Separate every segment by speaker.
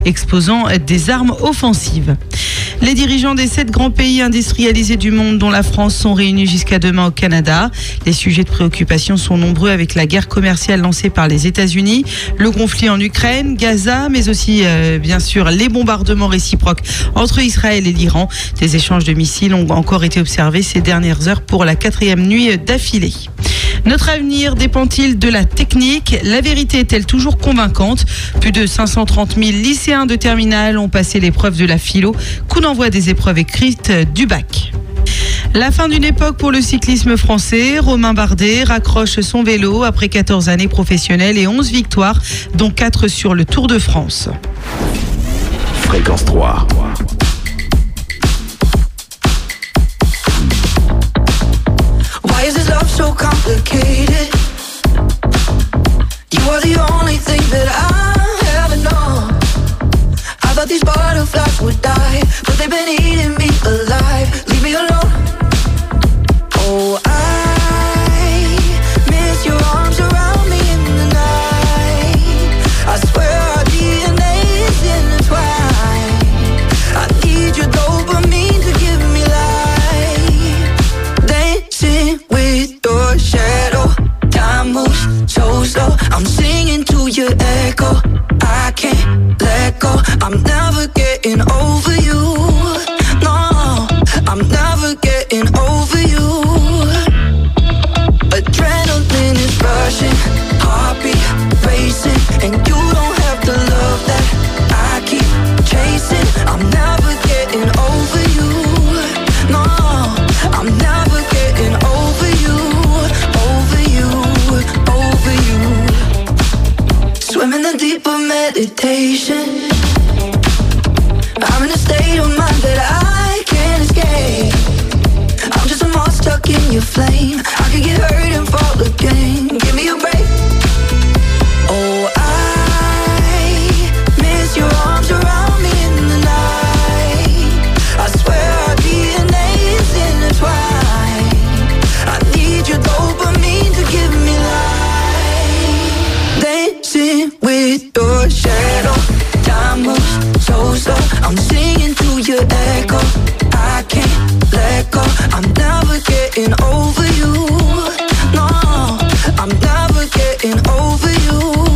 Speaker 1: exposant des armes offensives. Les dirigeants des 7 grands pays industrialisés du monde, dont la France, sont réunis jusqu'à demain au Canada. Les sujets de préoccupation sont nombreux, avec la guerre commerciale lancée par les États-Unis, le conflit en Ukraine, Gaza, mais aussi bien sûr les bombardements réciproques entre Israël et l'Iran. Des échanges de missiles ont encore été observés ces dernières heures pour la 4e nuit d'affilée. Notre avenir dépend-il de la technique? La vérité est-elle toujours convaincante? Plus de 530 000 lycéens de terminale ont passé l'épreuve de la philo. Coup d'envoi des épreuves écrites du bac. La fin d'une époque pour le cyclisme français. Romain Bardet raccroche son vélo après 14 années professionnelles et 11 victoires, dont 4 sur le Tour de France.
Speaker 2: Fréquence 3.
Speaker 3: Why is this love so complicated? You are the only thing that I ever know. I thought these butterflies would die, but they've been eating me alive. Leave me alone. Oh, I miss your arms around me in the night. I swear our DNA is intertwined. I need your dopamine to give me life. Dancing with your shadow. Time moves so slow. I'm singing to your echo. I can't let go. I'm never getting over you. No, I'm never getting over you. Adrenaline is rushing, heartbeat racing, and you don't have to love that. I keep chasing. I'm never getting over you. No, I'm never getting over you, over you, over you. Swim in the deep of meditation. I'm in a state of mind that I can't escape. I'm just a moth stuck in your flame. I could get hurt and fall again. Give me a break. Oh, I miss your arms around me in the night. I swear our DNA is intertwined. I need your dopamine to give me life. Dancing with your shadow. Time moves so slow. I'm singing to your echo. I can't let go. I'm never getting over you. No, I'm never getting over you.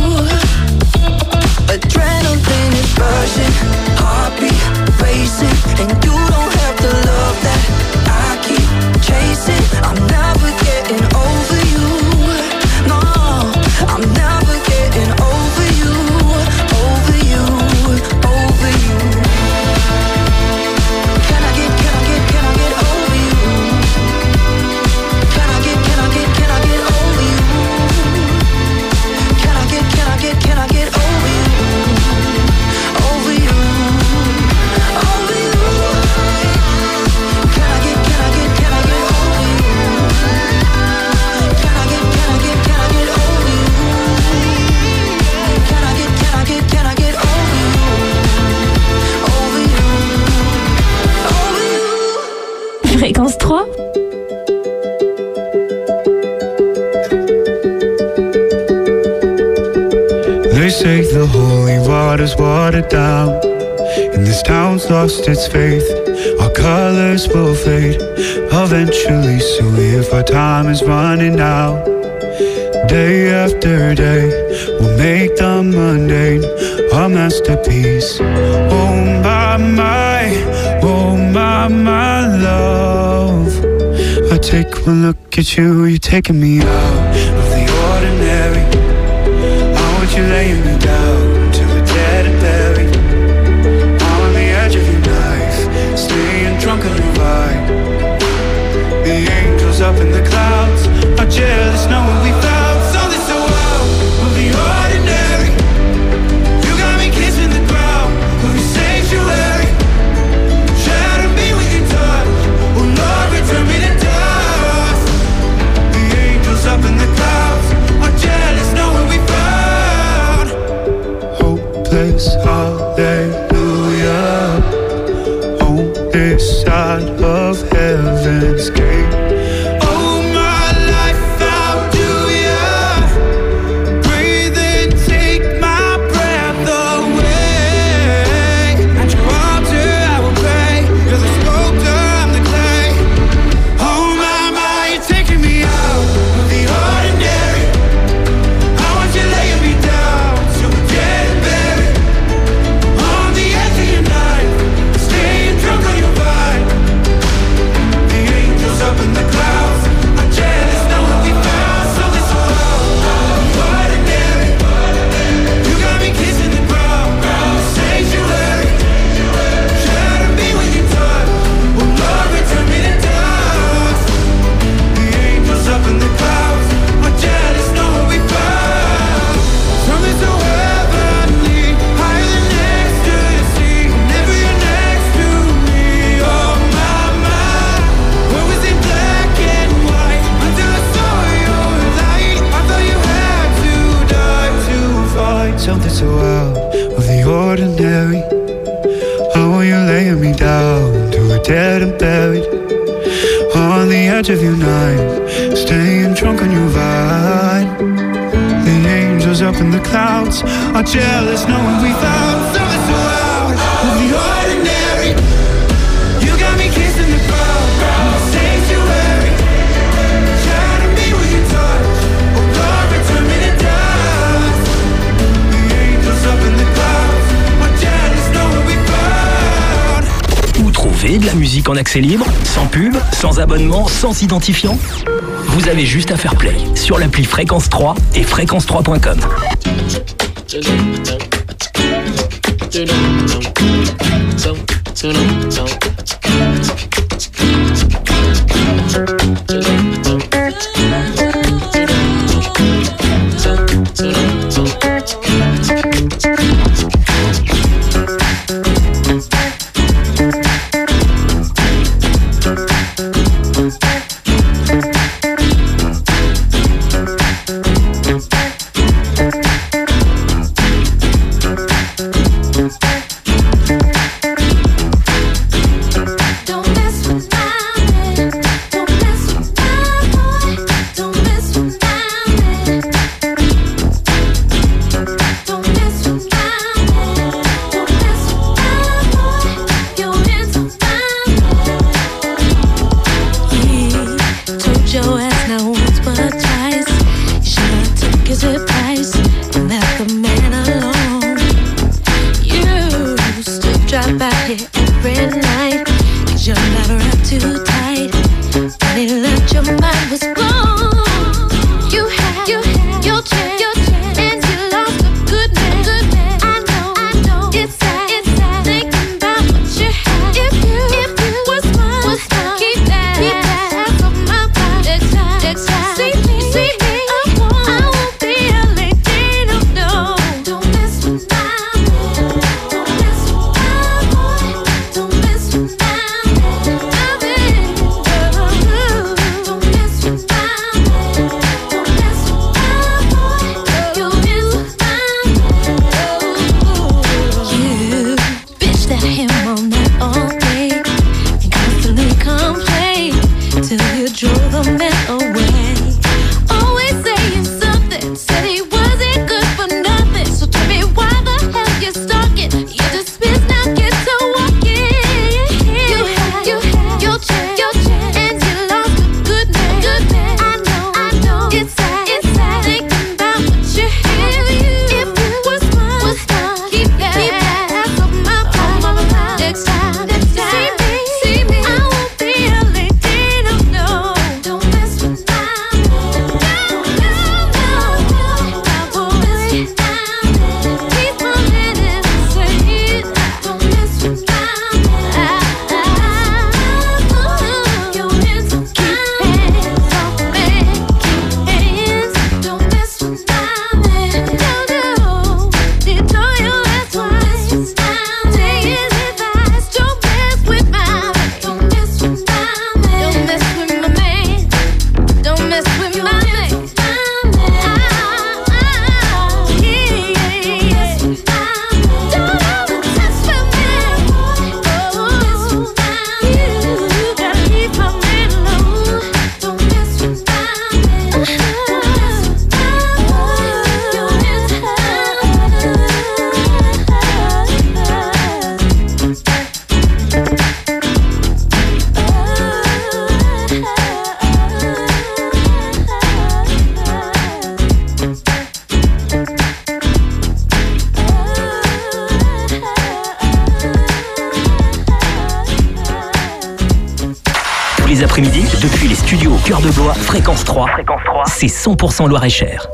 Speaker 3: Adrenaline is rushing, heartbeat racing, and you don't have to love that. I keep chasing. I'm never getting over you. No, I'm never getting over you, over you, over you. Can I get over you? Can I get over you? Can I get over you? Over you, over you. Can I get over you? Can I get over you? Can I get over you? Over you.
Speaker 4: Fréquence 3.
Speaker 5: They say the holy water's watered down, and this town's lost its faith. Our colors will fade eventually, so if our time is running out, day after day, we'll make the mundane our masterpiece. Oh my love, I take one look at you, you're taking me out of the ordinary. I want you laying me down till we're dead and buried. I'm on the edge of your knife, staying drunk on your vibe. The angels up in the clouds are jealous knowing we found something so out of the ordinary. You got me kissing the ground of your sanctuary. Shatter me with your touch, oh Lord, return me to dust. The angels up in the clouds dead and buried on the edge of your night, staying drunk on your vine. The angels up in the clouds are jealous knowing we found something so out of the ordinary. You got me kissing the ground in the sanctuary, trying to be what you touch. Oh Lord, return me to dust. The angels up in the clouds are jealous knowing we found.
Speaker 2: Où trouver de la musique en accès libre, sans pub, sans abonnement, sans identifiant? Vous avez juste à faire play sur l'appli Fréquence 3 et fréquence3.com. Les après-midi, depuis les studios au Cœur de Blois, Fréquence 3, c'est 100% Loir-et-Cher.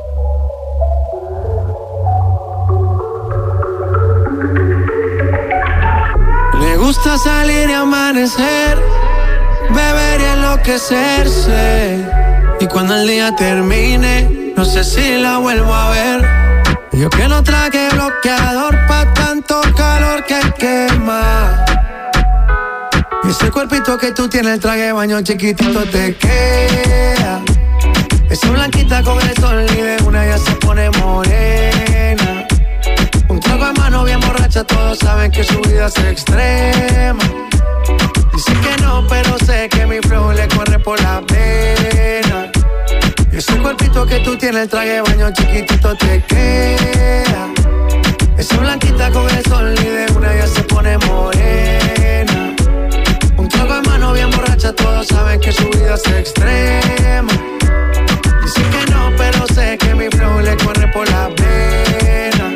Speaker 4: Le gusta salir y amanecer, beber y enloquecerse. Y cuando el día termine, no sé si la vuelvo a ver. Yo que no traje bloqueador pa' tanto calor que quema. Y ese cuerpito que tú tienes, el traje de baño chiquitito te queda. Esa blanquita con el sol y de una ya se pone morena. Un trago de mano bien borracha, todos saben que su vida es extrema. Dice que no, pero sé que mi flow le corre por la pena. Y ese cuerpito que tú tienes, el traje de baño chiquitito te queda. Esa blanquita con el sol y de una ya se pone morena. Un trago de mano bien borracha, todos saben que su vida es extrema. Dice que no, pero sé que mi flow le corre por la pena.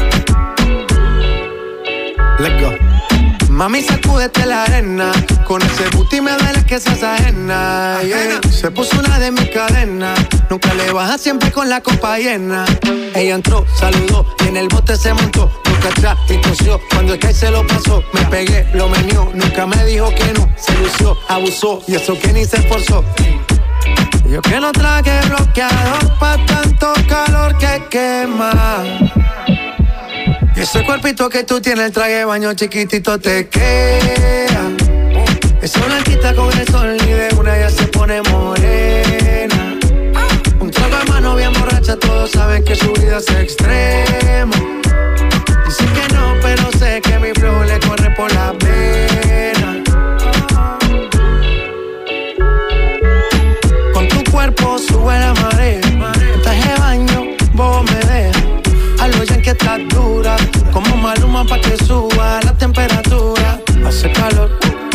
Speaker 4: Let's go. Mami, sacúdete la arena. Con ese booty me duele que seas ajena, yeah. Se puso una de mis cadenas. Nunca le baja, siempre con la copa llena. Ella entró, saludó y en el bote se montó. Nunca atrás y tosió. Cuando el que se lo pasó, me pegué, lo menió. Nunca me dijo que no, se lució, abusó. Y eso que ni se esforzó. Yo que no traje bloqueador pa' tanto calor que quema. Y ese cuerpito que tú tienes, el traje de baño chiquitito te queda. Esa blanquita con el sol y de una ya se pone morena. Un trago de mano bien borracha, todos saben que su vida es extrema. Dice que no, pero sé que mi flow le corre por la pena. Con tu cuerpo sube la marea. El traje de baño, vos me dejas. Algo ya que estás dura, como Maluma pa' que suba la temperatura. Hace calor,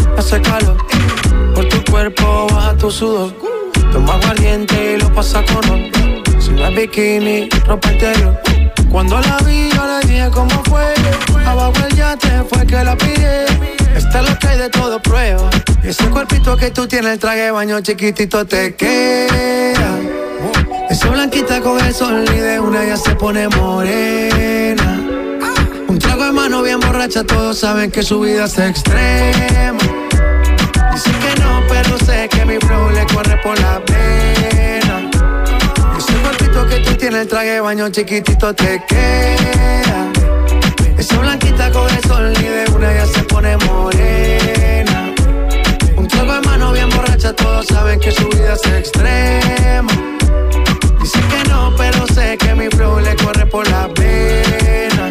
Speaker 4: por tu cuerpo baja tu sudor. Toma aguardiente y lo pasa con ron. Si no es bikini, ropa interior. Cuando la vi yo le dije cómo fue. Abajo el yate fue que la pide. Esta es lo que hay de todo prueba. Y ese cuerpito que tú tienes, el traje de baño chiquitito te queda. Esa blanquita con el sol y de una ya se pone morena. Un trago de mano bien borracha, todos saben que su vida es extrema. Dice que no, pero sé que mi flow le corre por la pena. Ese cuerpito que tú tienes, el traje de baño chiquitito te queda. Esa blanquita con el sol y de una ya se pone morena. Un trago de mano bien borracha, todos saben que su vida es extrema. Dice que no, pero sé que mi flow le corre por la pena.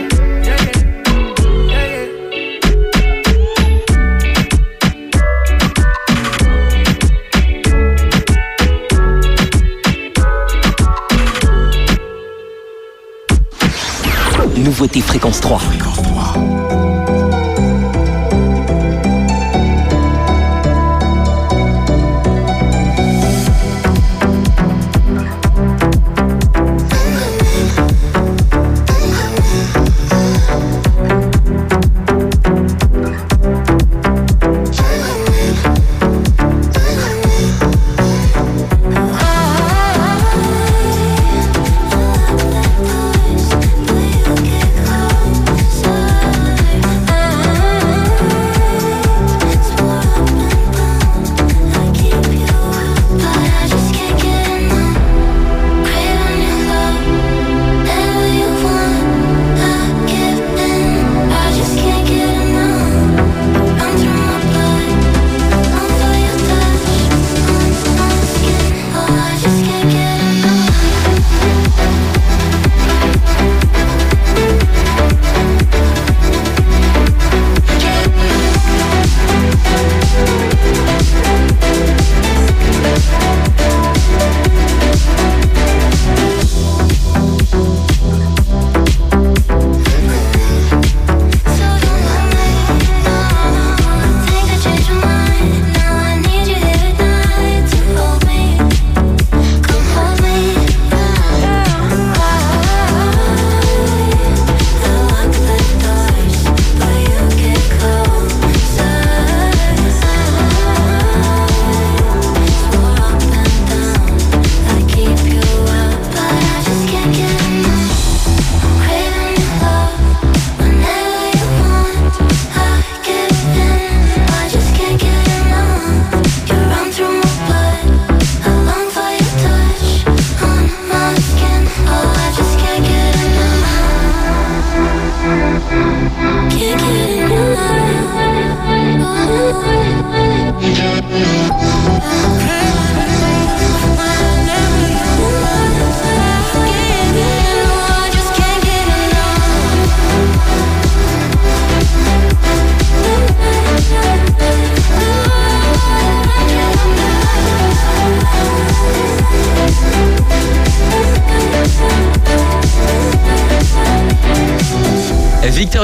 Speaker 2: Nouveauté Fréquence 3.
Speaker 6: So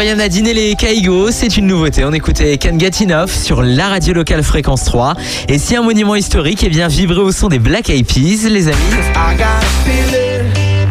Speaker 6: Lauriane Nadine et les Kaigo, c'est une nouveauté. On écoutait Can't Get Enough sur la radio locale Fréquence 3. Et si un monument historique, vient vibrer au son des Black Eyed Peas, les amis.
Speaker 4: I got a feeling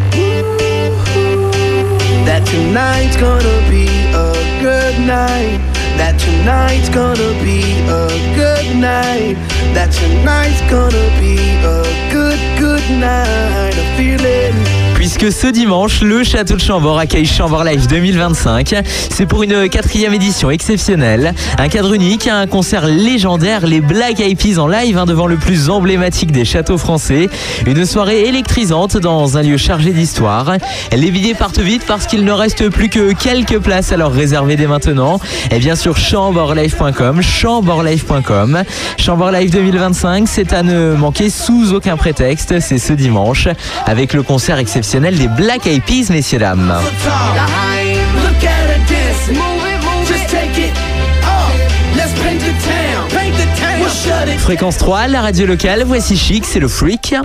Speaker 4: that tonight's gonna be a good night. That tonight's gonna be a good night. That tonight's gonna be a good night. A feeling.
Speaker 6: Puisque ce dimanche, le château de Chambord accueille Chambord Live 2025. C'est pour une 4e édition exceptionnelle. Un cadre unique, un concert légendaire, les Black Eyed Peas en live devant le plus emblématique des châteaux français. Une soirée électrisante dans un lieu chargé d'histoire. Les billets partent vite parce qu'il ne reste plus que quelques places, alors réservez dès maintenant. Et bien sûr, chambordlive.com, chambordlive.com. Chambord Live 2025, c'est à ne manquer sous aucun prétexte. C'est ce dimanche avec le concert exceptionnel des Black Eyed Peas, messieurs dames. Fréquence 3, la radio locale, voici Chic, c'est le Freak.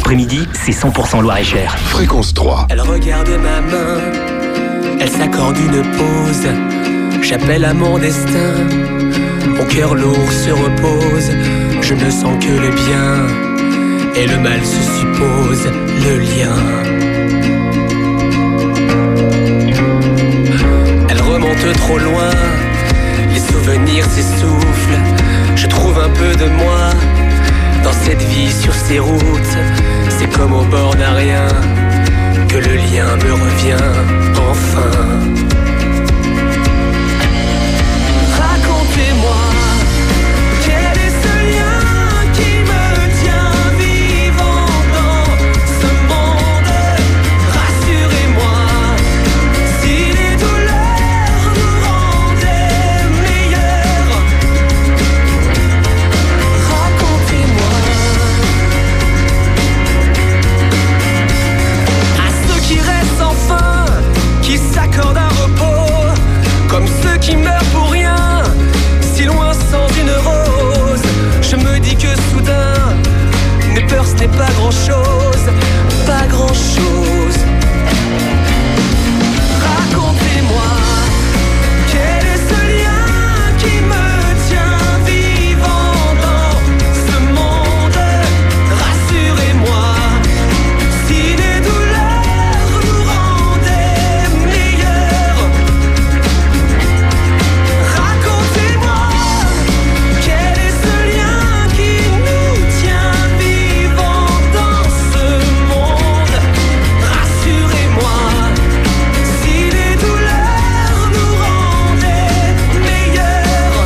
Speaker 2: l'après-midi, c'est 100% Loir-et-Cher.
Speaker 7: Fréquence 3.
Speaker 8: Elle regarde ma main, elle s'accorde une pause. J'appelle à mon destin, mon cœur lourd se repose. Je ne sens que le bien, et le mal se suppose, le lien. Elle remonte trop loin, les souvenirs s'essoufflent. Je trouve un peu de moi dans cette vie sur ces routes. C'est comme au bord d'un rien que le lien me revient enfin. Racontez-moi, quel est ce lien qui me tient vivant dans ce monde? Rassurez-moi, si les douleurs nous rendaient meilleurs. Racontez-moi. À ceux qui restent enfin, qui s'accordent un repos, comme ceux qui meurent pour rien, si loin sans une rose. Je me dis que soudain, mes peurs ce n'est pas grand-chose, pas grand-chose. Racontez-moi, quel est ce lien qui me tient vivant dans ce monde? Rassurez-moi, si les douleurs nous rendaient meilleurs. Racontez-moi, quel est ce lien qui nous tient vivant dans ce monde? Rassurez-moi, si les douleurs nous rendaient meilleurs.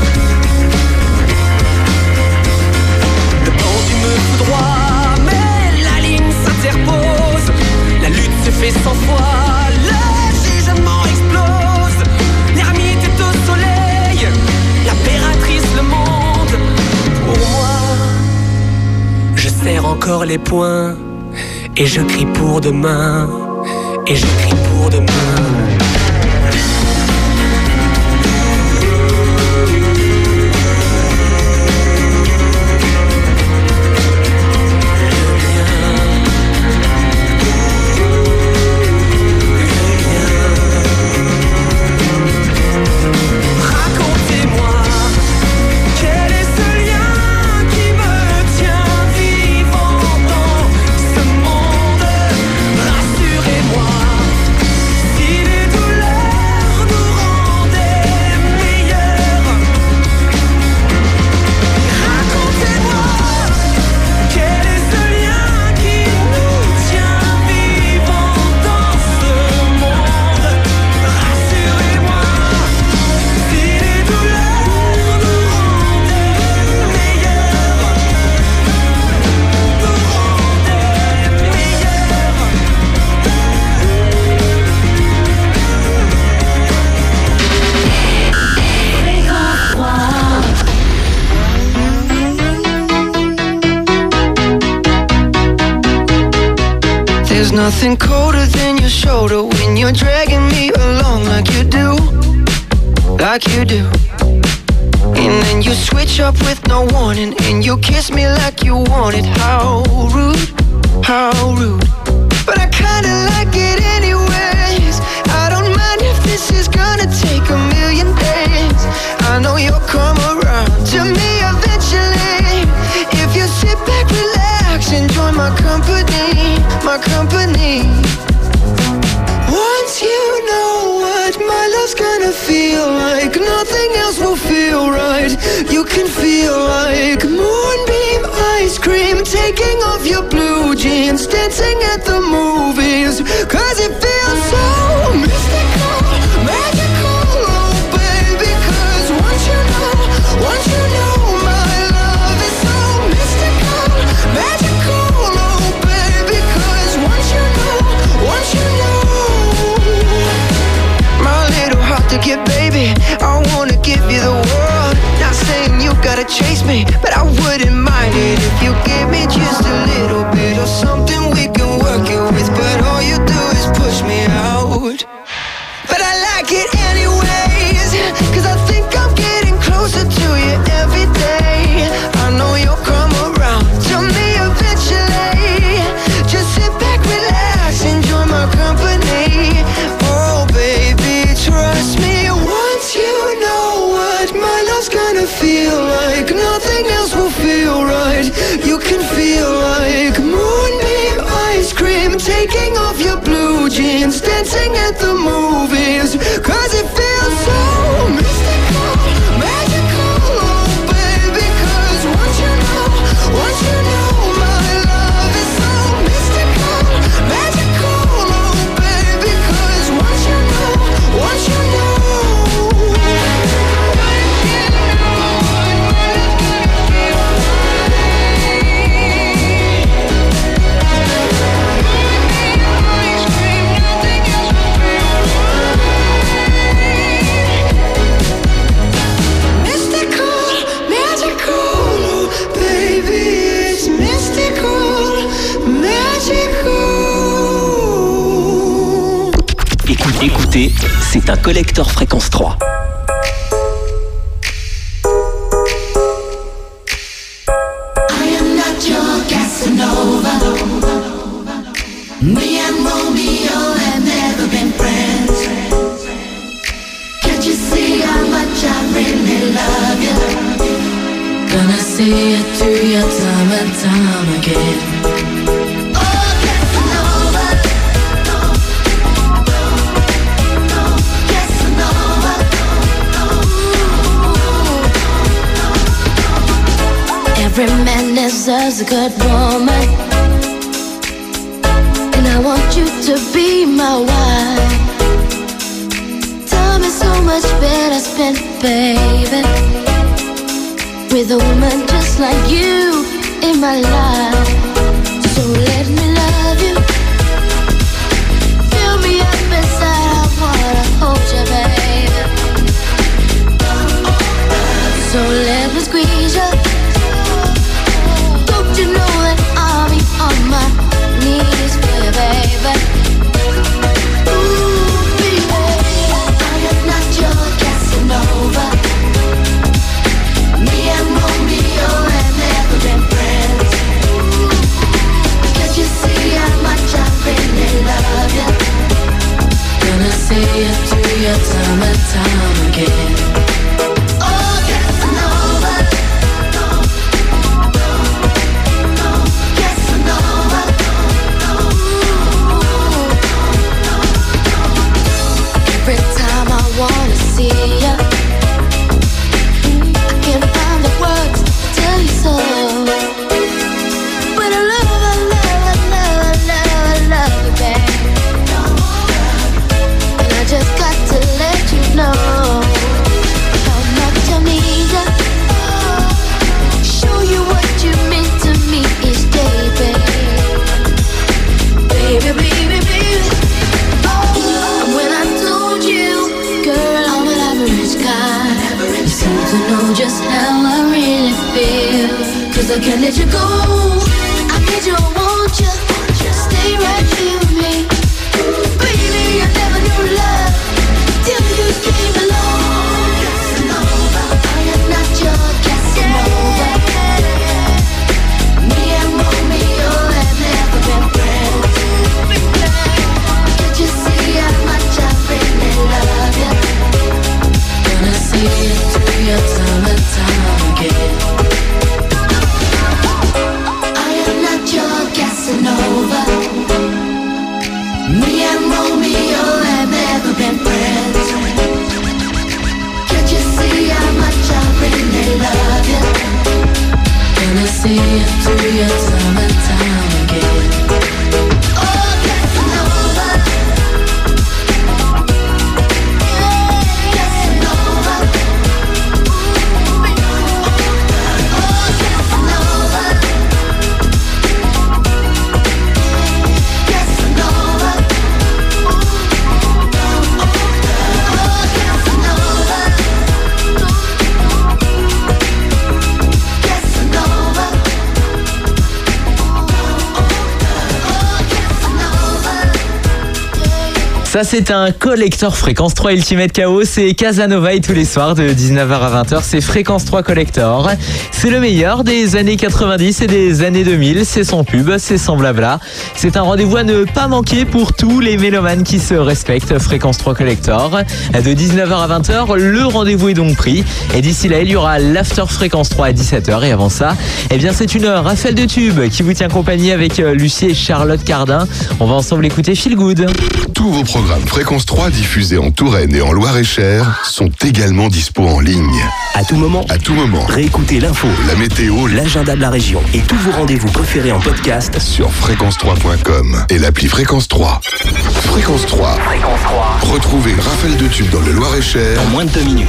Speaker 8: Le pendu me foudroie, mais la ligne s'interpose. La lutte se fait 100 fois, le jugement explose. L'ermite est au soleil, l'impératrice le monde. Pour moi, je serre encore les poings et je crie pour demain, et je crie pour demain. Racontez-moi, quel est ce lien qui me tient vivant dans ce monde? Rassurez-moi, si les douleurs nous rendaient meilleurs. Racontez-moi, quel est ce lien qui nous tient vivant dans ce monde? Rassurez-moi, si les douleurs nous rendaient meilleurs. Nous rendaient meilleurs.
Speaker 4: There's nothing colder than your shoulder when you're dragging me along like you do, like you do. And then you switch up with no warning and you kiss me like you want it. How rude, how rude. But I kinda like it anyways. I don't mind if this is gonna take a million days. I know you'll come around to me eventually. If you sit back, relax, enjoy my company, my company. Once you know what my love's gonna feel like, nothing else will feel right. You can feel like moonbeam ice cream, taking off your blue jeans, dancing at the movies. Cause it feels so mystical, magical, oh baby. Cause once you know my love is so mystical, magical, oh baby. Cause once you know my little heart to get, baby, I wanna give you the world. Not saying you gotta chase me, but I wouldn't mind it if you give me just a little bit of something we can work it with. But all you do is push me out. But I like it anyways, cause I think I'm getting closer to you every day. I know you'll come around to me eventually. jeans, dancing at the movies, 'cause it feels so mystical, magical, oh baby, 'cause once you know my love is so mystical, magical, oh baby, 'cause once you know
Speaker 2: Écoutez, c'est un collector fréquence 3.
Speaker 7: I am not your Casanova. Me and Romeo have never been friends. Can't you see how much I really love you? Gonna see it through your time and time again. Every man deserves a good woman, and I want you to be my wife. Time is so much better spent, baby, with a woman just like you in my life. So let me love you, fill me up inside, I wanna hold you, baby. So let me squeeze you. You know that I'll be on my knees for you, baby. Ooh, baby, I am not your Casanova. Me and Romeo have never been friends. Can't you see how much I really love you? Gonna see it through your time and time again. Wanna see ya. I can't find the words to tell you so, but I love you, babe. And I just got to let you know how much I need ya. Show you what you mean to me each day, baby. Baby, baby, baby. And when I told you, girl, I'm an average guy, you seem to know just how I really feel. 'Cause I can't let you go, I need you, I want you, stay right here with me. Baby, I never knew love till you came along. Casanova, I am not your Casanova. Me and Romeo have never been friends. Can't you see how much I really love you? Gonna see it through your time and time again. I am not your Casanova. Me and Romeo have never been friends. Can't you see how much I really love you? Gonna see it through your time and time again. Oh, Casanova.
Speaker 6: Ça, c'est un collector Fréquence 3 Ultimate KO. C'est Casanova et tous les soirs de 19h à 20h, c'est Fréquence 3 Collector. C'est le meilleur des années 90 et des années 2000. C'est sans pub, c'est sans blabla. C'est un rendez-vous à ne pas manquer pour tous les mélomanes qui se respectent. Fréquence 3 Collector. De 19h à 20h, le rendez-vous est donc pris. Et d'ici là, il y aura l'After Fréquence 3 à 17h. Et avant ça, eh bien, c'est une rafale de tubes qui vous tient compagnie avec Lucie et Charlotte Cardin. On va ensemble écouter Feel Good.
Speaker 9: Tous vos programmes Fréquence 3 diffusés en Touraine et en Loire-et-Cher sont également dispo en ligne.
Speaker 2: À tout moment, réécoutez l'info,
Speaker 9: la météo,
Speaker 2: l'agenda de la région et tous vos rendez-vous préférés en podcast
Speaker 9: sur fréquence3.com et l'appli Fréquence 3. Fréquence 3. Retrouvez une rafale de tubes dans le Loire-et-Cher
Speaker 2: en moins de 2 minutes.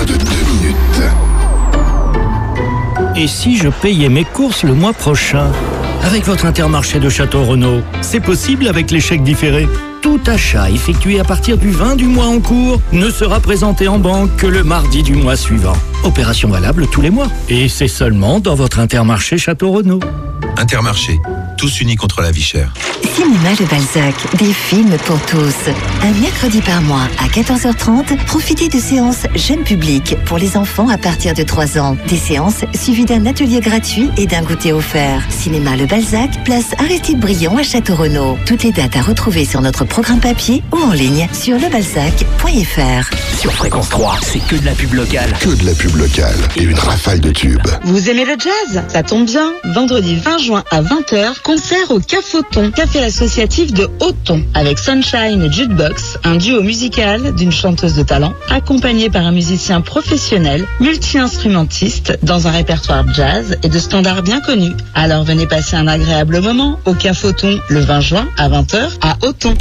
Speaker 10: Et si je payais mes courses le mois prochain avec votre Intermarché de Château-Renaud? C'est possible avec les chèques différés. Tout achat effectué à partir du 20 du mois en cours ne sera présenté en banque que le mardi du mois suivant. Opération valable tous les mois. Et c'est seulement dans votre Intermarché Château-Renaud.
Speaker 11: Intermarché, tous unis contre la vie chère.
Speaker 12: Cinéma Le Balzac, des films pour tous. Un mercredi par mois à 14h30, profitez de séances jeunes publics pour les enfants à partir de 3 ans. Des séances suivies d'un atelier gratuit et d'un goûter offert. Cinéma Le Balzac, place Aristide Briand à Château-Renaud. Toutes les dates à retrouver sur notre programme papier ou en ligne sur lebalzac.fr.
Speaker 2: Sur Fréquence 3, c'est que de la pub locale.
Speaker 9: Que de la pub locale et une rafale de tubes.
Speaker 13: Vous aimez le jazz? Ça tombe bien. Vendredi 20 juin à 20h, concert au Cafoton, café associatif de Auton, avec Sunshine et Jukebox, un duo musical d'une chanteuse de talent, accompagnée par un musicien professionnel, multi-instrumentiste, dans un répertoire jazz et de standards bien connus. Alors venez passer un agréable moment au Cafoton le 20 juin à 20h à Auton.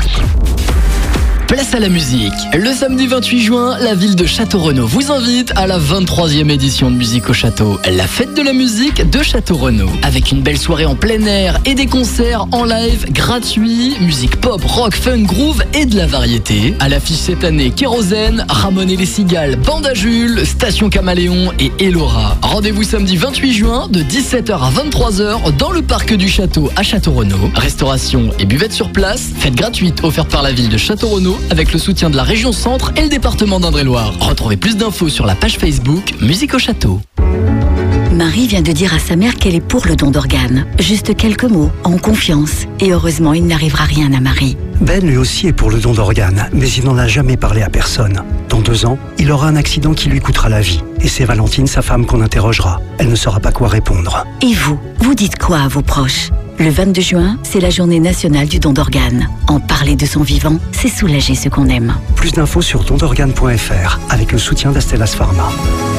Speaker 14: Place à la musique. Le samedi 28 juin, la ville de Château-Renaud vous invite à la 23e édition de Musique au Château, la fête de la musique de Château-Renaud. Avec une belle soirée en plein air et des concerts en live gratuits, musique pop, rock, funk, groove et de la variété. À l'affiche cette année, Kérosène, Ramon et les Cigales, Banda Jules, Station Caméléon et Elora. Rendez-vous samedi 28 juin de 17h à 23h dans le parc du Château à Château-Renaud. Restauration et buvette sur place, fête gratuite offerte par la ville de Château-Renaud avec le soutien de la région Centre et le département d'Indre-et-Loire. Retrouvez plus d'infos sur la page Facebook Musique au Château.
Speaker 12: Marie vient de dire à sa mère qu'elle est pour le don d'organes. Juste quelques mots, en confiance. Et heureusement, il n'arrivera rien à Marie.
Speaker 15: Ben, lui aussi, est pour le don d'organes, mais il n'en a jamais parlé à personne. Dans 2 ans, il aura un accident qui lui coûtera la vie. Et c'est Valentine, sa femme, qu'on interrogera. Elle ne saura pas quoi répondre.
Speaker 12: Et vous dites quoi à vos proches? Le 22 juin, c'est la journée nationale du don d'organes. En parler de son vivant, c'est soulager ceux qu'on aime.
Speaker 15: Plus d'infos sur dondorganes.fr, avec le soutien d'Astellas Pharma.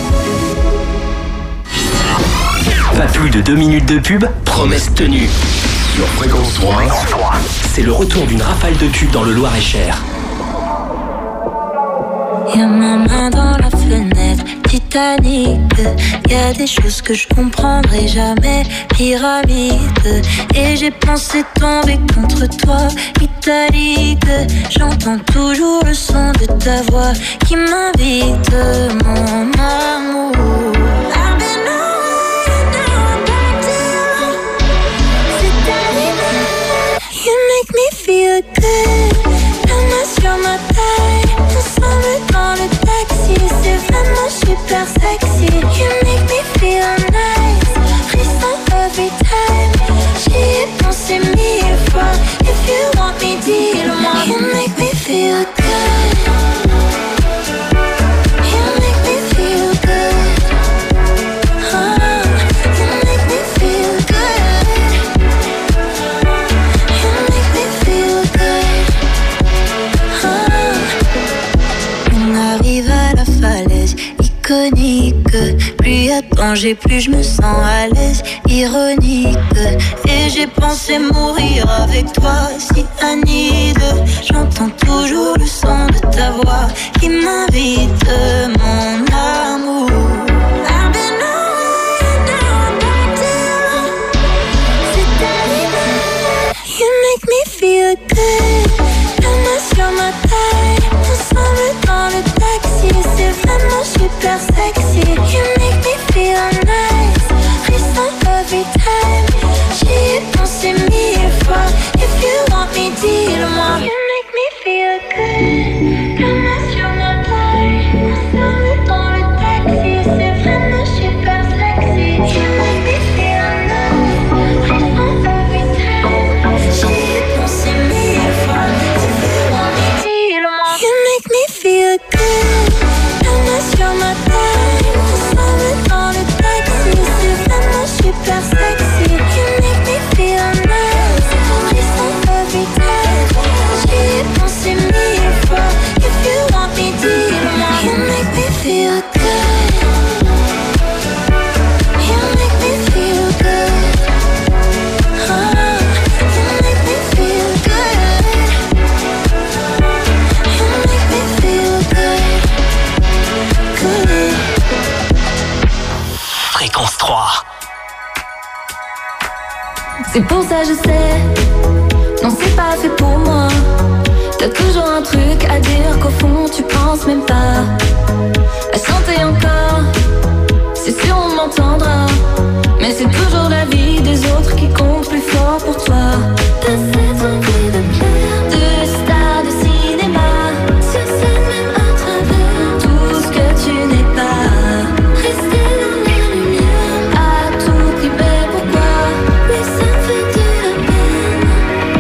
Speaker 2: Pas plus de 2 minutes de pub, promesse tenue.
Speaker 9: Sur Fréquence 3,
Speaker 2: c'est le retour d'une rafale de tubes dans le Loir-et-Cher.
Speaker 7: Y'a ma main dans la fenêtre, Titanic. Y'a des choses que je comprendrai jamais, pyramide. Et j'ai pensé tomber contre toi, italique. J'entends toujours le son de ta voix qui m'invite, mon amour. You make me feel good. La main sur ma taille, ensemble dans le taxi, c'est vraiment super sexy. You make me feel nice, frisson every time. J'y ai pensé 1000 fois. If you want me, dis-le-moi. You make me feel good. You make me feel good. You make me feel good. You make me feel good. On arrive à la falaise iconique. Plus y a danger, plus je me sens à l'aise. Ironique. Et j'ai pensé mourir avec toi, si Anide. J'entends toujours le son de ta voix qui m'invite, mon amour. I've been on down, c'est arrivé. You make me feel good. La main sur ma taille, ensemble dans le taxi, c'est vraiment super sexy. You make me feel nice, frisson every time. J'y ai pensé 1000 fois. If you want me, dis-le-moi. You make me feel good. C'est pour ça je sais, non c'est pas fait pour moi. T'as toujours un truc à dire qu'au fond tu penses même pas à chanter encore. C'est sûr on m'entendra, mais c'est toujours la vie des autres qui compte plus fort pour toi. T'as cette envie de plaire, de star de cinéma, sur scène même à travers tout ce que tu n'es pas. Rester dans la lumière, à tout prix, mais pourquoi? Oui ça me fait de la peine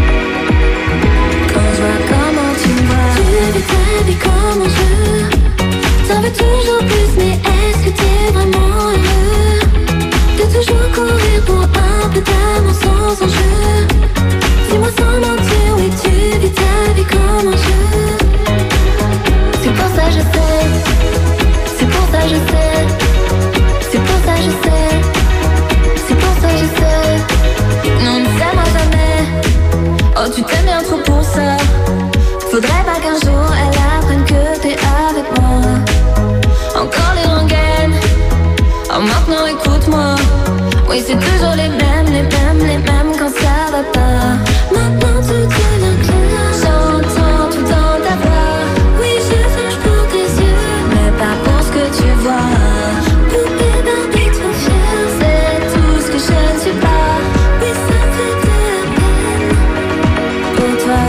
Speaker 7: quand je vois comment tu me vois. Tu vis ta vie comme un jeu, t'en veux toujours plus, mais est-ce que t'es vraiment heureux de toujours courir pour un peu d'amour sans enjeu? Dis-moi sans mentir, oui tu vis ta vie comme un jeu. C'est pour ça je sais, c'est pour ça je sais, c'est pour ça je sais, c'est pour ça je sais. Non ne s'aimera jamais, oh tu t'aimes bien trop pour ça. Faudrait pas qu'un jour elle apprenne que t'es avec moi. Encore les rengaines, oh maintenant écoute-moi. Oui c'est toujours les mêmes quand ça va pas. Maintenant tout devient clair, j'entends tout dans ta voix. Oui je flanche pour tes yeux, mais pas pour ce que tu vois. Poupée Barbie trop fière, c'est tout ce que je ne suis pas. Oui ça me fait de la peine pour toi.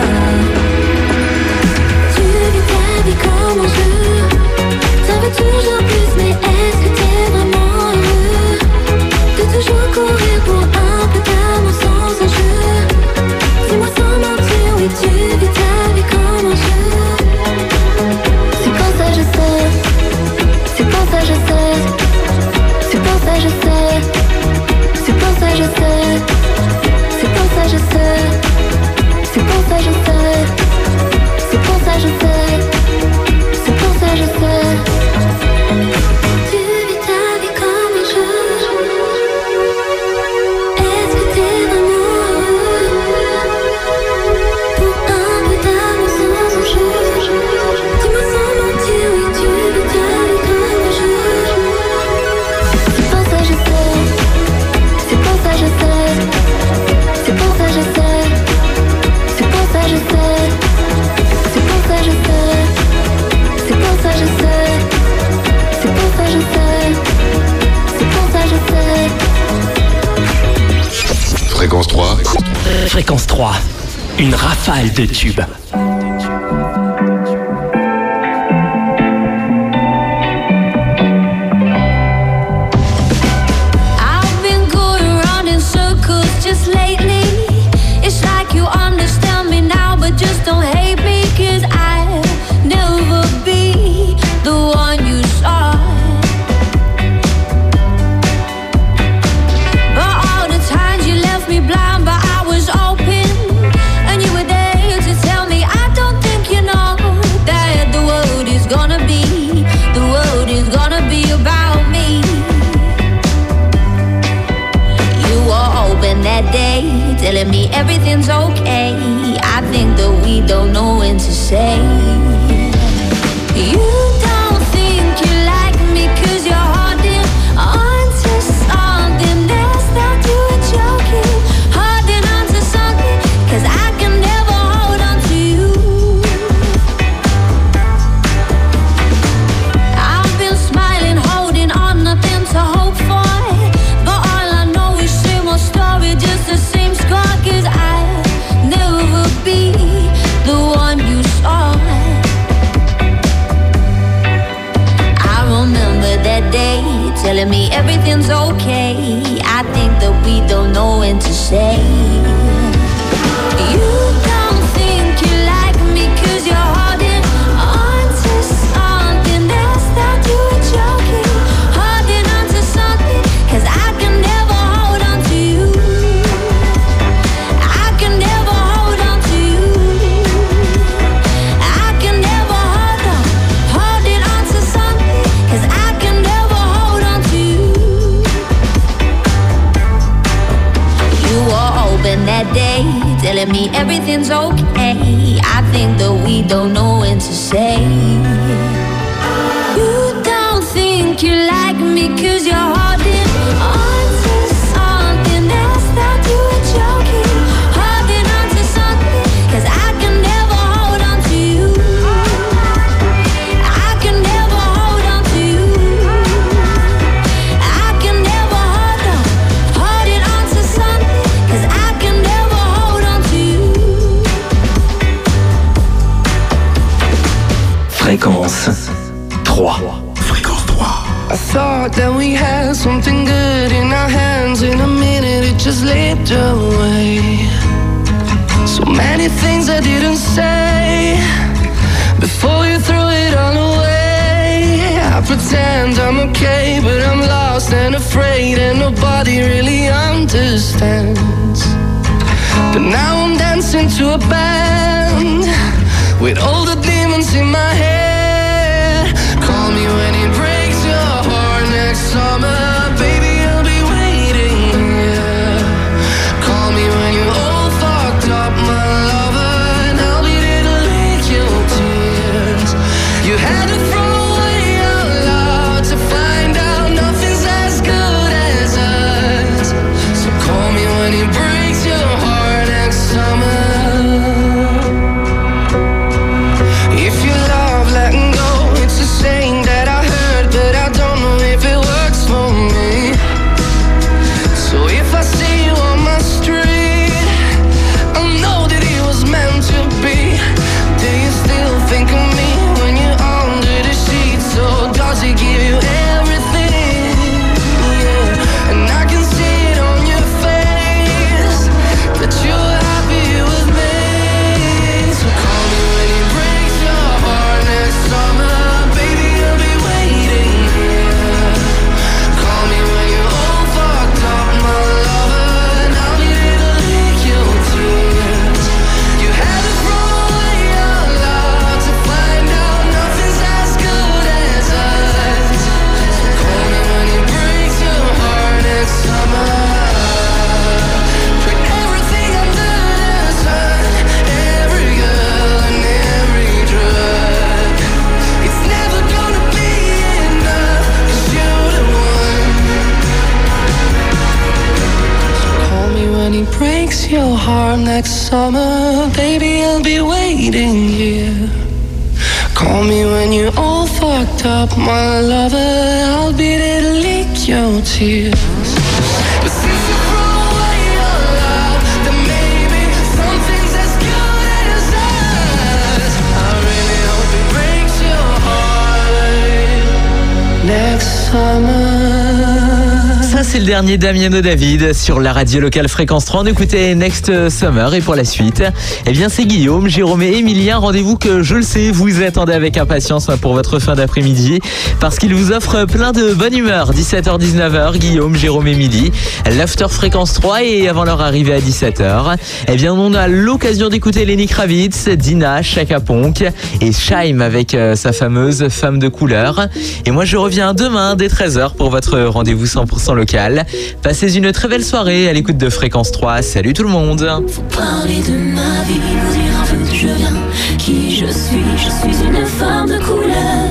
Speaker 7: Tu vis ta vie comme un jeu, t'en veux toujours plus, mais est-ce que t'es vraiment heureux de toujours courir pour un peu d'amour sans enjeu? Dis-moi sans mentir, oui tu vis ta vie comme un jeu. C'est pour ça je sais, c'est pour ça je sais, c'est pour ça je sais, c'est pour ça je sais, c'est pour ça je sais, c'est pour ça je sais, c'est pour ça je sais, c'est pour ça je sais. Tu vis ta vie comme un jeu. Est-ce que t'es vraiment heureux pour un peu d'amour sans enjeu? Dis-moi sans mentir, oui tu vis ta vie comme un jeu. C'est pour ça je sais, c'est pour ça je sais, c'est pour ça je sais, c'est pour ça je sais, c'est pour ça je sais, c'est pour ça je sais, c'est pour ça je sais, c'est pour ça je sais.
Speaker 9: Fréquence 3.
Speaker 2: Fréquence 3, une rafale de tubes.
Speaker 7: I've been going round in circles just lately. It's like you understand me now, but just don't hate me, 'cause I'll never be the one you saw. But all the times you left me blind, but I was open, and you were there to tell me I don't think you know that the world is gonna be about me. You were open that day, telling me everything's okay. I think that we don't know when to say. You don't think you like me 'cause you're holding on to something that's not you joking. Holding on to something 'cause I can never hold on to you. I've been smiling, holding on, nothing to hope for, but all I know is same old story, just the same scar, 'cause I'll never be the one you saw. I remember that day, telling me everything's okay. I think that we don't know when to say. You don't think you like me 'cause you're holding on to something that's not you joking. Holding on to something 'cause I can never hold on to you. I can never hold on to you. I can never holding on to something 'cause I can never hold on to you. You were open that day, telling me everything's okay. I think that we don't know when to say. You don't think you like me 'cause you're holding on to something that's not you joking.
Speaker 2: Fréquence 3.
Speaker 9: Fréquence 3.
Speaker 3: I thought that we had something good in our hands. In a minute it just slipped away. So many things I didn't say before you threw it all away. I pretend I'm okay, but I'm lost and afraid, and nobody really understands. But now I'm dancing to a band with all the demons in my head. Call me when it breaks your heart next summer, baby, I'll be waiting here. Call me when you're all fucked up, my lover, and I'll be there to lick your tears. You had to throw away your love to find out nothing's as good as us. So call me when it breaks your heart next summer. If you love letting go, it's a saying that I heard, but I don't know if it works for me. So if I see you on my street, I'll know that it was meant to be. Do you still think of me when you're under the sheets? So does it give you everything? Yeah, and I can see it on your face that you're happy with me. So call me when it breaks your heart next summer, baby, I'll be waiting here. Call me when you're all fucked up, my lover, and I'll be there to lick your tears. You had to throw away your love to find out nothing's as good as us. So call me when it breaks your heart next summer. Put everything under the sun, every girl and every drug. It's never gonna be enough, 'cause you're the one. So call me when it breaks your heart next summer, baby, I'll be waiting here. Call me when you're all fucked up, my lover, I'll be there to lick your tears. But since you threw away your love, then maybe something's as good as us. I really hope it breaks your heart next summer.
Speaker 6: Ça, c'est le dernier Damiano David sur la radio locale Fréquence 3. On écoutait Next Summer, et pour la suite, eh bien, c'est Guillaume, Jérôme et Emilien. Rendez-vous que, je le sais, vous attendez avec impatience pour votre fin d'après-midi, parce qu'il vous offre plein de bonne humeur. 17h-19h, Guillaume, Jérôme et Midi, l'After Fréquence 3, et avant leur arrivée à 17h, eh bien, on a l'occasion d'écouter Lenny Kravitz, Dina, Chaka Ponk et Shaim avec sa fameuse Femme de couleur. Et moi, je reviens demain dès 13h pour votre rendez-vous 100% local. Passez une très belle soirée à l'écoute de Fréquence 3. Salut tout le monde.
Speaker 7: Parler de ma vie, vous dire un peu d'où je viens, qui je suis une femme de couleur.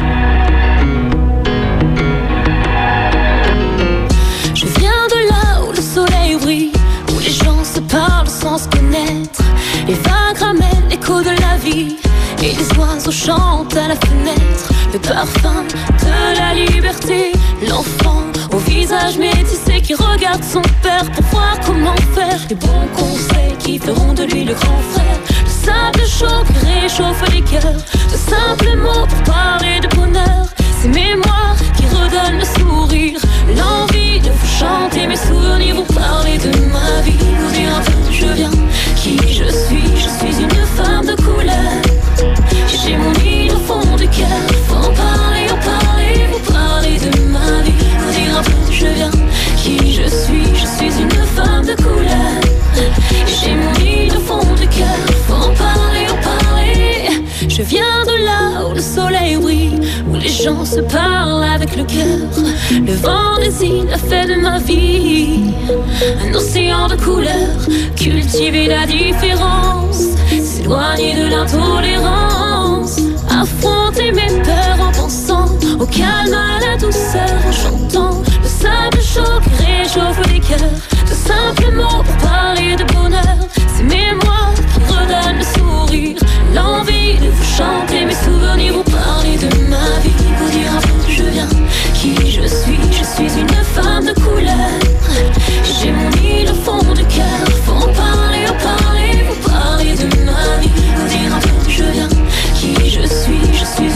Speaker 7: Je viens de là où le soleil brille, où les gens se parlent sans se connaître. Les vagues ramènent l'écho de la vie, et les oiseaux chantent à la fenêtre. Le parfum de la liberté, l'enfant au visage métissé qui regarde son père pour voir comment faire. Des bons conseils qui feront de lui le grand frère. Le simple chaud qui réchauffe les cœurs. De simples mots pour parler de bonheur. Ces mémoires qui redonnent le sourire, l'envie de vous chanter mes souvenirs, vous parler de ma vie, vous dire un peu d'où je viens, qui je suis une femme de couleur. J'ai mon île au fond du cœur, faut en parler, vous parler de ma vie, vous dire un peu d'où je viens, qui je suis une femme de couleur. J'ai mon île au fond du cœur, faut en parler, je viens de là où le soleil brille, où les gens se parlent avec le cœur. Le vent des îles a fait de ma vie un océan de couleurs. Cultiver la différence, s'éloigner de l'intolérance. Affronter mes peurs en pensant au calme, à la douceur, en chantant le simple chaud qui réchauffe les cœurs. De simples mots pour parler de bonheur. Ces mémoires qui redonnent le sourire, l'envie de vous chanter mes souvenirs, vous parler de ma vie, vous dire un peu d'où je viens, qui je suis une femme de couleur. J'ai mon île au fond du cœur, faut en parler, vous parler de ma vie, vous dire un peu d'où je viens, qui je suis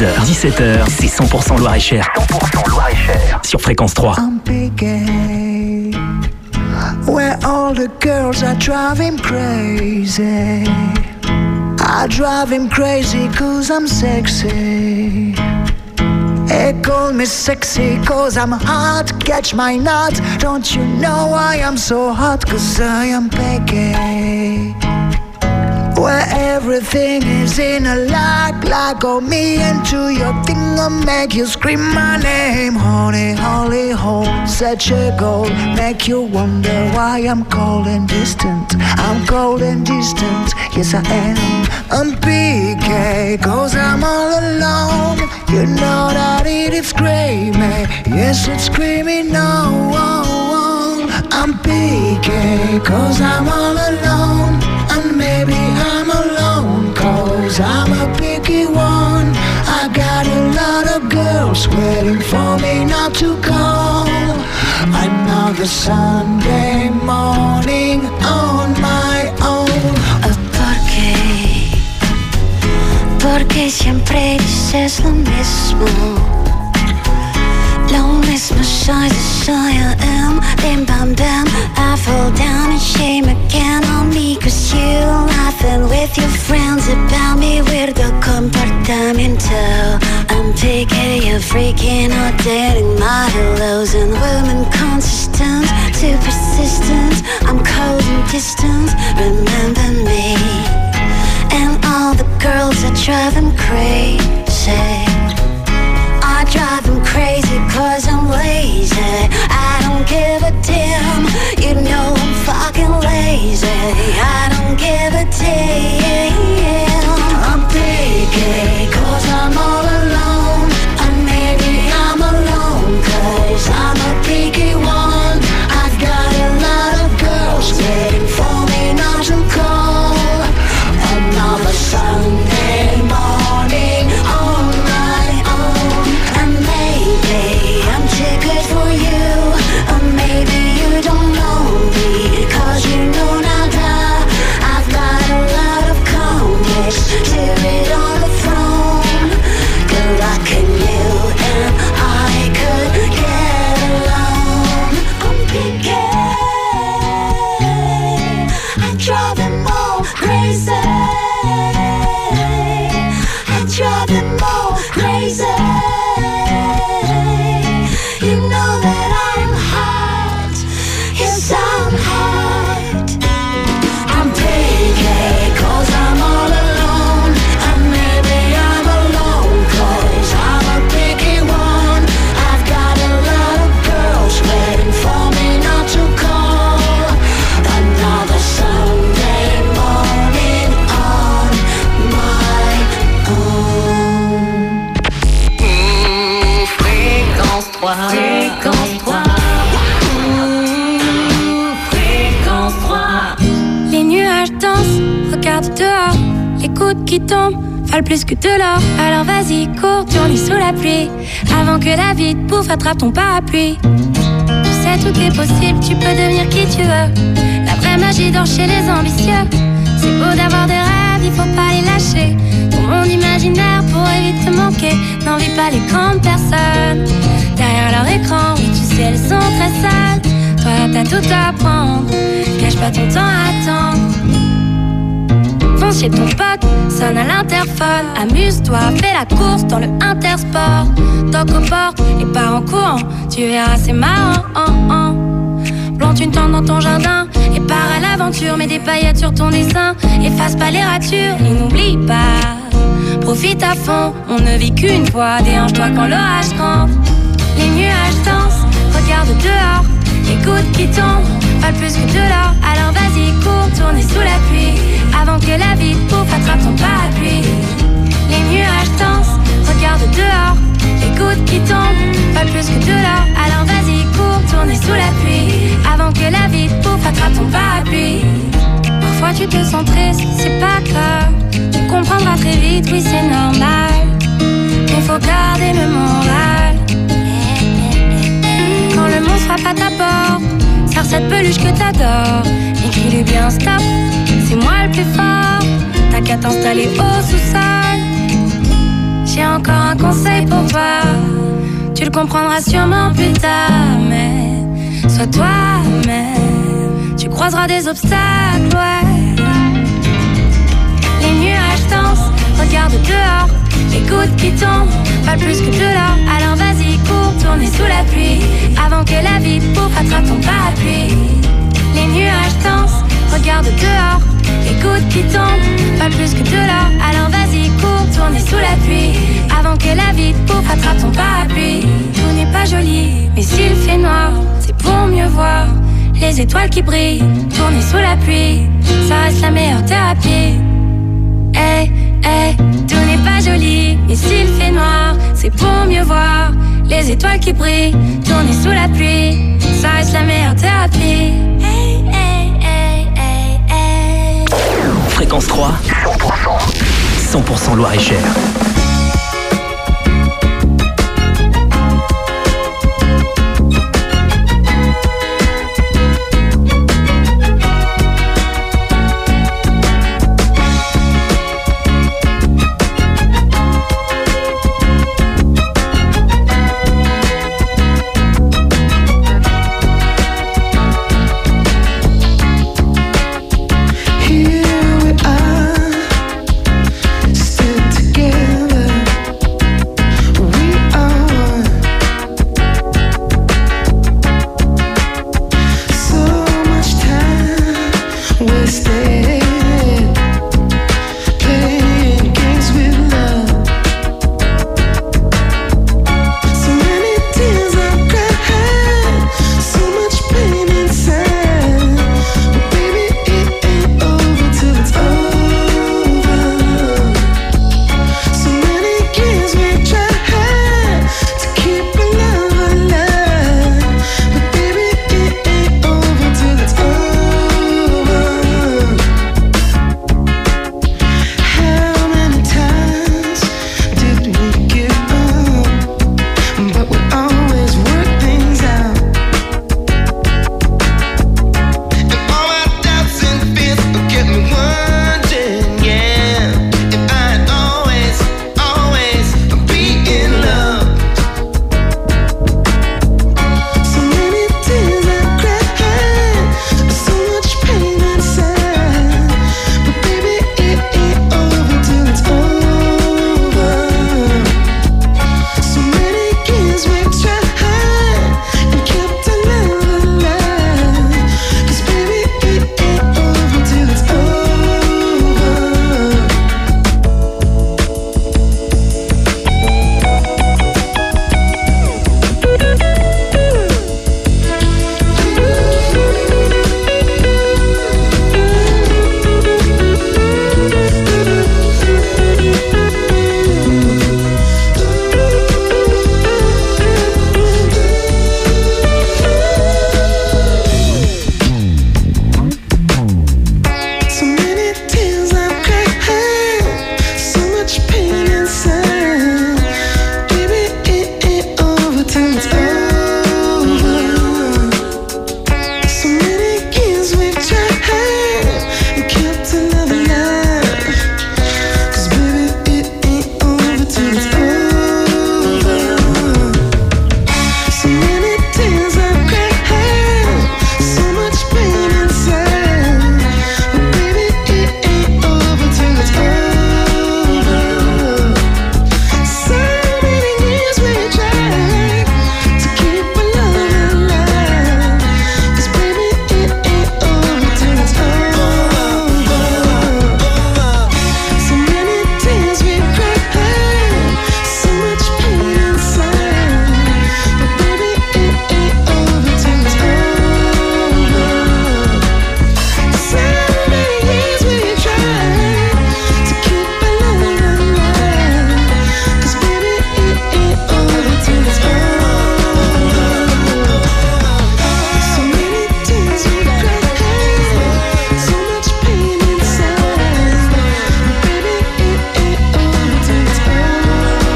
Speaker 2: 17h, c'est 100% Loir-et-Cher. 100% Loir-et-Cher sur Fréquence 3.
Speaker 16: I'm picking where all the girls are driving crazy. I drive him crazy 'cause I'm sexy. They call me sexy 'cause I'm hot. Catch my nut. Don't you know I am so hot? 'Cause I am picky where everything is in a like oh me into your thing I'll make you scream my name. Honey, holy hole, such a goal. Make you wonder why I'm cold and distant. I'm cold and distant, yes I am. I'm PK, 'cause I'm all alone. You know that it's screaming, yes it's screaming no. I'm PK, 'cause I'm all alone. And maybe I'm alone 'cause I'm a picky one. I got a lot of girls waiting for me not to call. Another Sunday morning on my own.
Speaker 7: Porque siempre dices lo mismo. Lo mismo soy, I am. Bim bam bam, I fall down in shame again on me 'cause you laughing with your friends about me. Weirdo comportamiento. I'm picky, you're freaking out, dating my hellos and women consistent, too persistent. I'm cold and distant, remember me. And all the girls that drive them crazy. I drive them crazy 'cause I'm lazy. I don't give a damn, you know I'm fucking lazy. I don't give a damn. I'm picky 'cause I'm all alone. And maybe I'm alone 'cause I'm a picky one. I've got a lot of girls waiting for me not to call. Another Sunday morning on my own. And maybe I'm too good for you. Or maybe you don't know me 'cause you know nada. I've got a lot of comics to read on the phone. Good luck in you and I could get along. I'm picky, I drive them all crazy. I drive them all crazy. You know that I'm hot. Yes, I'm hot. I'm picky 'cause I'm all alone. And maybe I'm alone 'cause I'm a picky one. I've got a lot of girls waiting for me not to call. Another Sunday morning on my own. Fréquence 3. Fréquence 3. Fréquence 3.
Speaker 17: Les nuages dansent, regarde dehors. Les gouttes qui tombent valent plus que de l'or. Alors vas-y, cours, tourne sous la pluie. Avant que la vie te bouffe, attrape ton parapluie. Tu sais, tout est possible, tu peux devenir qui tu veux. La vraie magie dort chez les ambitieux. C'est beau d'avoir des rêves, il faut pas les lâcher. Ton monde imaginaire pourrait vite te manquer. N'envie pas les grandes personnes derrière leur écran, oui tu sais elles sont très sales. Toi t'as tout à apprendre, cache pas ton temps à attendre. Fonce chez ton pote, sonne à l'interphone. Amuse-toi, fais la course dans le Intersport. Toque aux portes et pars en courant, tu verras c'est marrant. Plante une tente dans ton jardin et pars à l'aventure. Mets des paillettes sur ton dessin, efface pas les ratures et n'oublie pas, profite à fond, on ne vit qu'une fois. Déhanche-toi quand l'orage gronde. Les nuages dansent, regarde dehors. Les gouttes qui tombent valent plus que de l'or. Alors vas-y, cours, tourne sous la pluie. Avant que la vie te bouffe, attrape ton parapluie. Les nuages dansent, regarde dehors. Les gouttes qui tombent valent plus que de l'or. Alors vas-y, cours, tourne sous la pluie. Avant que la vie te bouffe, attrape ton parapluie. Parfois tu te sens triste, c'est pas grave. Tu comprendras très vite, oui c'est normal. Mais faut garder le moral. Quand le monde frappe à ta porte, serre cette peluche que t'adores. Écris-lui bien stop, c'est moi le plus fort. T'as qu'à t'installer au sous-sol. J'ai encore un Tu le comprendras sûrement plus tard, mais sois toi-même. Tu croiseras des obstacles, ouais. Les nuages dansent, regarde dehors. Les gouttes qui tombent valent plus que de l'or. Alors vas-y, cours, tourner sous la pluie, avant que la vie pouf attrape ton parapluie. Les nuages dansent, regarde dehors. Les gouttes qui tombent valent plus que de l'or. Alors vas-y, cours, tourner sous la pluie, avant que la vie pouf attrape ton parapluie. Tout n'est pas joli, mais s'il fait noir, c'est pour mieux voir les étoiles qui brillent. Tourner sous la pluie, ça reste la meilleure thérapie. Hey, hey, tout n'est pas joli, mais s'il fait noir, c'est pour mieux voir les étoiles qui brillent. Tourner sous la pluie, ça reste la meilleure thérapie. Hey, hey, hey, hey, hey.
Speaker 2: Fréquence 3, 100% Loir-et-Cher.